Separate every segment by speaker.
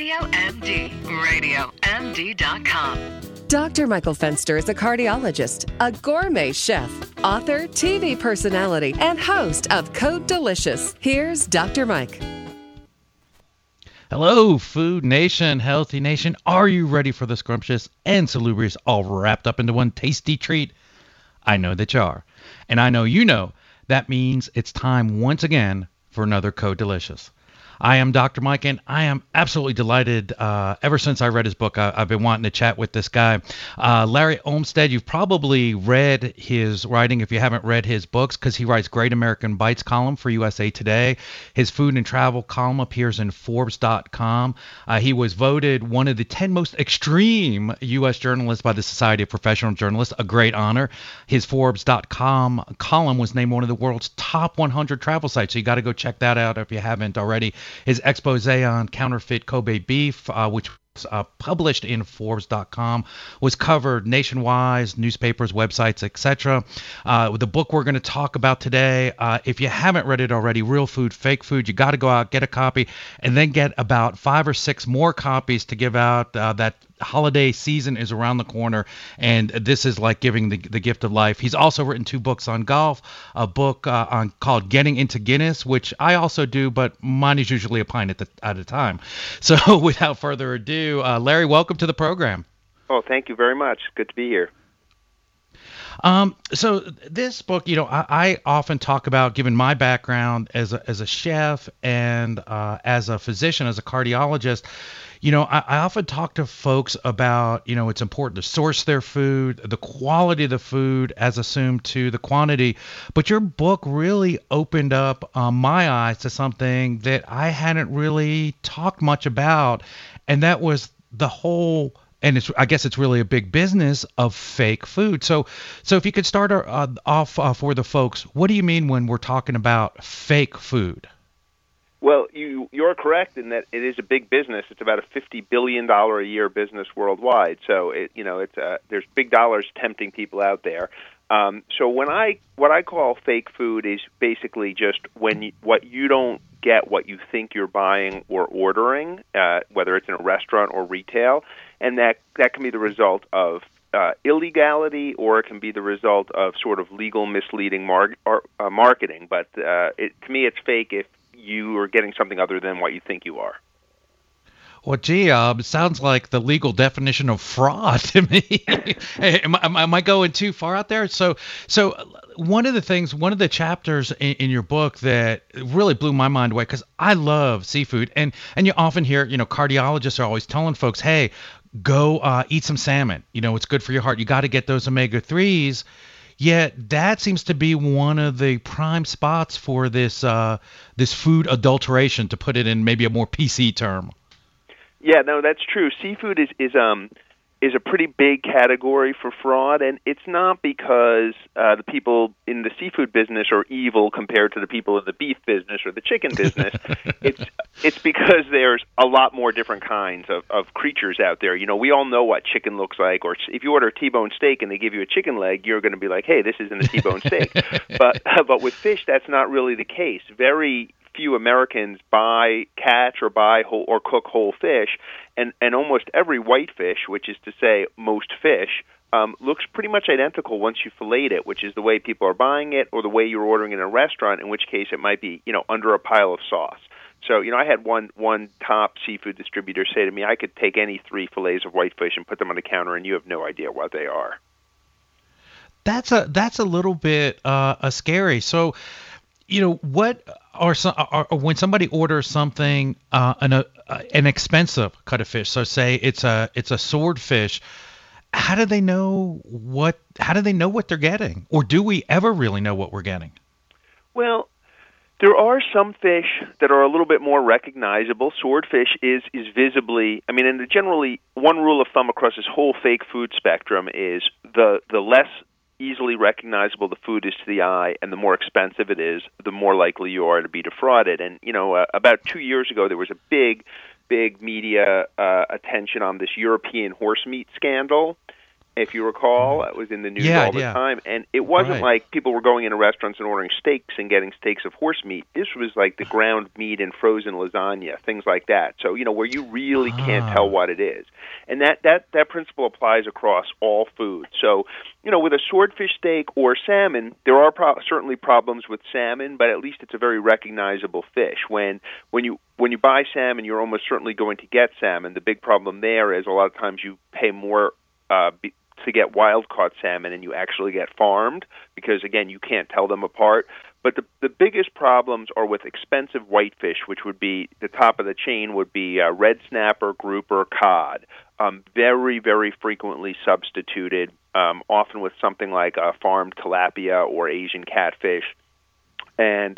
Speaker 1: Radio MD, RadioMD.com.
Speaker 2: Dr. Michael Fenster is a cardiologist, a gourmet chef, author, TV personality, and host of Code Delicious. Here's Dr. Mike.
Speaker 3: Hello, Food Nation, Healthy Nation. Are you ready for the scrumptious and salubrious all wrapped up into one tasty treat? I know that you are. And I know you know that means it's time once again for another Code Delicious. I am Dr. Mike, and I am absolutely delighted. Ever since I read his book, I've been wanting to chat with this guy. Larry Olmsted, you've probably read his writing if you haven't read his books, because he writes Great American Bites column for USA Today. His food and travel column appears in Forbes.com. He was voted one of the 10 most extreme U.S. journalists by the Society of Professional Journalists, a great honor. His Forbes.com column was named one of the world's top 100 travel sites, so you got to go check that out if you haven't already. His expose on counterfeit Kobe beef, which was published in Forbes.com, was covered nationwide, newspapers, websites, etc. The book we're going to talk about today, if you haven't read it already, Real Food, Fake Food, you got to go out, get a copy, and then get about 5 or 6 more copies to give out. That holiday season is around the corner, and this is like giving the gift of life. He's also written 2 books on golf, a book called Getting into Guinness, which I also do, but mine is usually a pint at a time. So without further ado, Larry, welcome to the program.
Speaker 4: Oh, thank you very much. Good to be here.
Speaker 3: So this book, I often talk about, given my background as a chef and as a physician, as a cardiologist, I often talk to folks about, it's important to source their food, the quality of the food as assumed to the quantity. But your book really opened up my eyes to something that I hadn't really talked much about, and that was the whole. And I guess it's really a big business of fake food. So if you could start off for the folks, what do you mean when we're talking about fake food?
Speaker 4: Well, you're correct in that it is a big business. It's about a $50 billion a year business worldwide. So there's big dollars tempting people out there. So what I call fake food is basically just what you don't get what you think you're buying or ordering, whether it's in a restaurant or retail. And that can be the result of illegality, or it can be the result of sort of legal misleading marketing. But to me, it's fake if you are getting something other than what you think you are.
Speaker 3: Well, gee, it sounds like the legal definition of fraud to me. Am I going too far out there? So one of the chapters in your book that really blew my mind away, because I love seafood, and you often hear, cardiologists are always telling folks, hey, go eat some salmon. It's good for your heart. You got to get those omega-3s. Yet that seems to be one of the prime spots for this food adulteration, to put it in maybe a more PC term.
Speaker 4: Yeah, no, that's true. Seafood is a pretty big category for fraud, and it's not because the people in the seafood business are evil compared to the people in the beef business or the chicken business. It's because there's a lot more different kinds of creatures out there. We all know what chicken looks like, or if you order a T-bone steak and they give you a chicken leg, you're going to be like, hey, this isn't a T-bone steak. But with fish, that's not really the case. Very few Americans catch or cook whole fish, and almost every whitefish, which is to say most fish, looks pretty much identical once you fillet it, which is the way people are buying it, or the way you're ordering it in a restaurant, in which case it might be under a pile of sauce. So I had one top seafood distributor say to me, I could take any 3 fillets of whitefish and put them on the counter, and you have no idea what they are.
Speaker 3: That's a little bit scary. So what are when somebody orders something, an expensive cut of fish, so say it's a swordfish, how do they know what they're getting, or do we ever really know what we're getting?
Speaker 4: Well, there are some fish that are a little bit more recognizable. Swordfish is visibly, and generally one rule of thumb across this whole fake food spectrum is the less easily recognizable the food is to the eye, and the more expensive it is, the more likely you are to be defrauded. And about 2 years ago, there was a big media attention on this European horse meat scandal, If you recall, it was in the news
Speaker 3: Yeah,
Speaker 4: all the
Speaker 3: yeah.
Speaker 4: time. And it wasn't
Speaker 3: Right.
Speaker 4: like people were going into restaurants and ordering steaks and getting steaks of horse meat. This was like the ground meat and frozen lasagna, things like that. So, where you really can't tell what it is. And that principle applies across all food. So, with a swordfish steak or salmon, there are certainly problems with salmon, but at least it's a very recognizable fish. When you buy salmon, you're almost certainly going to get salmon. The big problem there is a lot of times you pay more to get wild-caught salmon, and you actually get farmed because, again, you can't tell them apart. But the biggest problems are with expensive whitefish, which would be the top of the chain would be red snapper, grouper, cod, very, very frequently substituted, often with something like farmed tilapia or Asian catfish. And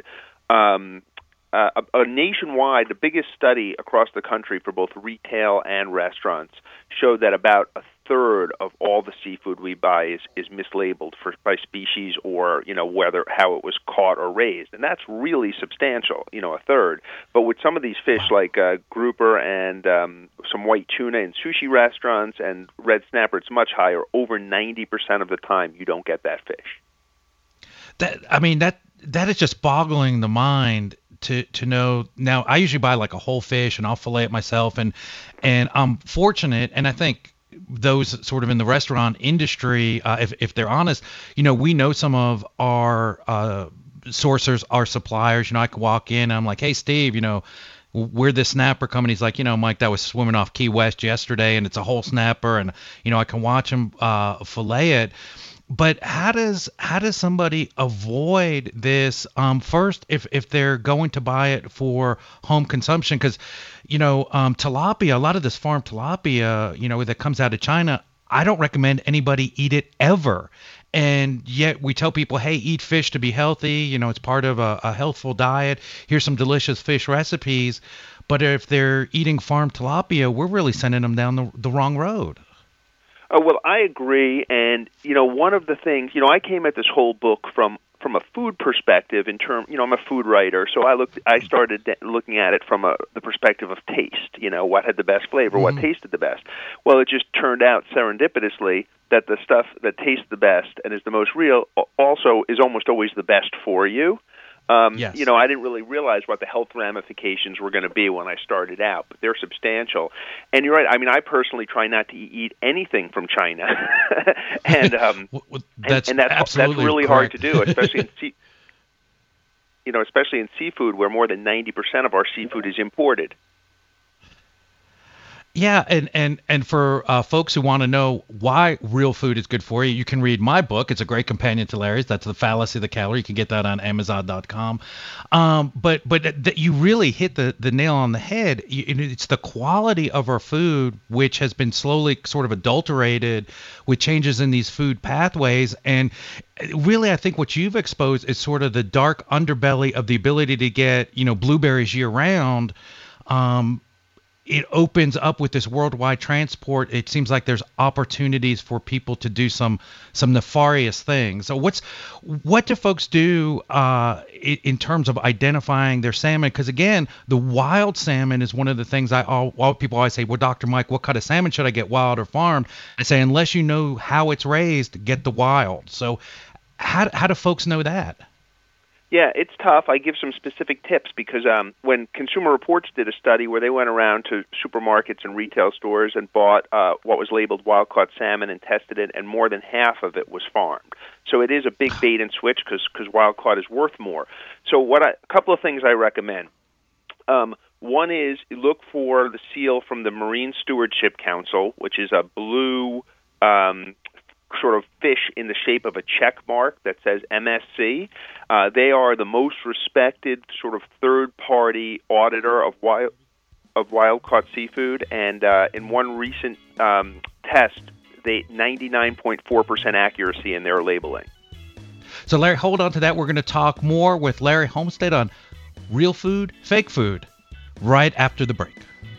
Speaker 4: nationwide, the biggest study across the country for both retail and restaurants showed that about a third of all the seafood we buy is mislabeled by species or how it was caught or raised, and that's really substantial. A third. But with some of these fish like grouper and some white tuna in sushi restaurants and red snapper, it's much higher. Over 90% of the time, you don't get that fish.
Speaker 3: That is just boggling the mind. To know. Now, I usually buy like a whole fish and I'll fillet it myself, and I'm fortunate, and I think those sort of in the restaurant industry, if they're honest, we know some of our sourcers, our suppliers. I can walk in and I'm like, hey, Steve, where'd this snapper come? And he's like, Mike, that was swimming off Key West yesterday, and it's a whole snapper, and I can watch him fillet it. But how does somebody avoid this? First, if they're going to buy it for home consumption, because tilapia, a lot of this farm tilapia, that comes out of China, I don't recommend anybody eat it ever. And yet we tell people, hey, eat fish to be healthy. It's part of a healthful diet. Here's some delicious fish recipes. But if they're eating farm tilapia, we're really sending them down the wrong road.
Speaker 4: Well, I agree, and one of the things, I came at this whole book from a food perspective. I'm a food writer, so I started looking at it from the perspective of taste. What had the best flavor, what tasted the best. Well, it just turned out serendipitously that the stuff that tastes the best and is the most real also is almost always the best for you.
Speaker 3: Yes.
Speaker 4: I didn't really realize what the health ramifications were going to be when I started out, but they're substantial. And you're right. I personally try not to eat anything from China, and that's really
Speaker 3: correct.
Speaker 4: hard to do, especially especially in seafood, where more than 90% of our seafood is imported.
Speaker 3: Yeah, and for folks who want to know why real food is good for you, you can read my book. It's a great companion to Larry's. That's The Fallacy of the Calorie. You can get that on Amazon.com. But you really hit the nail on the head. It's the quality of our food, which has been slowly sort of adulterated with changes in these food pathways. And really, I think what you've exposed is sort of the dark underbelly of the ability to get, blueberries year round. It opens up with this worldwide transport. It seems like there's opportunities for people to do some nefarious things. So what do folks do in terms of identifying their salmon? Because again, the wild salmon is one of the things people always say, well, Dr. Mike, what kind of salmon should I get, wild or farmed? I say, unless you know how it's raised, get the wild. So how do folks know that?
Speaker 4: Yeah, it's tough. I give some specific tips because when Consumer Reports did a study where they went around to supermarkets and retail stores and bought what was labeled wild-caught salmon and tested it, and more than half of it was farmed. So it is a big bait and switch because wild-caught is worth more. So a couple of things I recommend. One is look for the seal from the Marine Stewardship Council, which is a blue sort of fish in the shape of a check mark that says MSC. They are the most respected sort of third-party auditor of wild-caught seafood, and in one recent test, they 99.4% accuracy in their labeling.
Speaker 3: So, Larry, hold on to that. We're going to talk more with Larry Homestead on real food, fake food, right after the break.